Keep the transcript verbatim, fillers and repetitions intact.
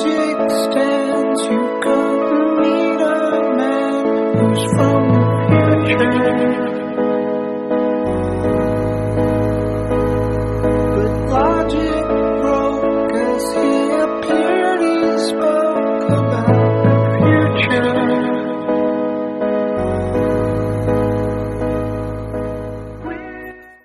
magic stands. You've got to meet a man who's from the future.